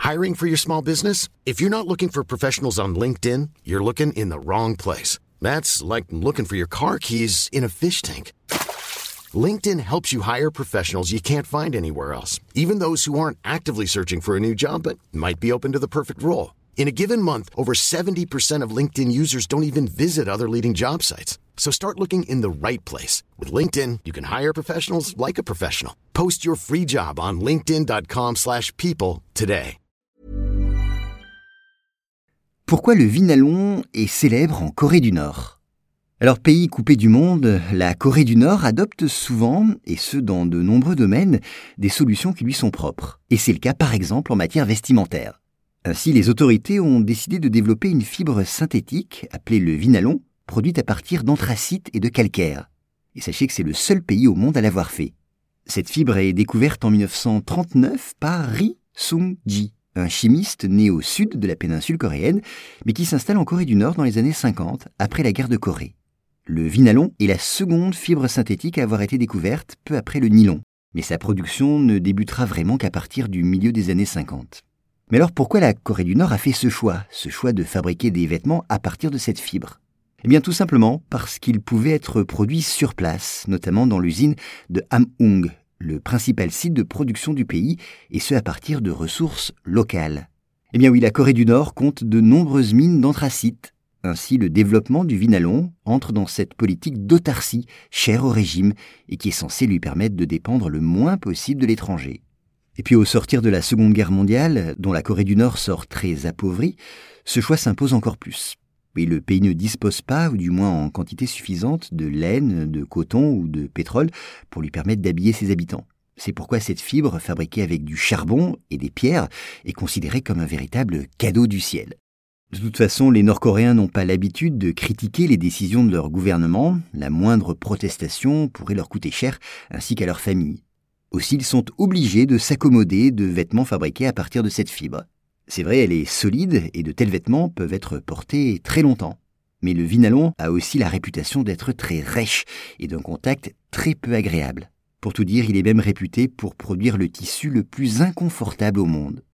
Hiring for your small business? If you're not looking for professionals on LinkedIn, you're looking in the wrong place. That's like looking for your car keys in a fish tank. LinkedIn helps you hire professionals you can't find anywhere else, even those who aren't actively searching for a new job but might be open to the perfect role. In a given month, over 70% of LinkedIn users don't even visit other leading job sites. So start looking in the right place. With LinkedIn, you can hire professionals like a professional. Post your free job on linkedin.com/people today. Pourquoi le vinalon est célèbre en Corée du Nord ? Alors, pays coupé du monde, la Corée du Nord adopte souvent, et ce dans de nombreux domaines, des solutions qui lui sont propres. Et c'est le cas par exemple en matière vestimentaire. Ainsi, les autorités ont décidé de développer une fibre synthétique, appelée le vinalon, produite à partir d'anthracite et de calcaire. Et sachez que c'est le seul pays au monde à l'avoir fait. Cette fibre est découverte en 1939 par Ri Sung-ji, un chimiste né au sud de la péninsule coréenne, mais qui s'installe en Corée du Nord dans les années 50, après la guerre de Corée. Le vinalon est la seconde fibre synthétique à avoir été découverte peu après le nylon, mais sa production ne débutera vraiment qu'à partir du milieu des années 50. Mais alors pourquoi la Corée du Nord a fait ce choix de fabriquer des vêtements à partir de cette fibre ? Eh bien tout simplement parce qu'il pouvait être produit sur place, notamment dans l'usine de Hamhung, le principal site de production du pays, et ce à partir de ressources locales. Eh bien oui, la Corée du Nord compte de nombreuses mines d'anthracite. Ainsi, le développement du vinalon entre dans cette politique d'autarcie chère au régime et qui est censée lui permettre de dépendre le moins possible de l'étranger. Et puis au sortir de la Seconde Guerre mondiale, dont la Corée du Nord sort très appauvrie, ce choix s'impose encore plus. Et le pays ne dispose pas, ou du moins en quantité suffisante, de laine, de coton ou de pétrole pour lui permettre d'habiller ses habitants. C'est pourquoi cette fibre, fabriquée avec du charbon et des pierres, est considérée comme un véritable cadeau du ciel. De toute façon, les Nord-Coréens n'ont pas l'habitude de critiquer les décisions de leur gouvernement. La moindre protestation pourrait leur coûter cher, ainsi qu'à leur famille. Aussi, ils sont obligés de s'accommoder de vêtements fabriqués à partir de cette fibre. C'est vrai, elle est solide et de tels vêtements peuvent être portés très longtemps. Mais le vinalon a aussi la réputation d'être très rêche et d'un contact très peu agréable. Pour tout dire, il est même réputé pour produire le tissu le plus inconfortable au monde.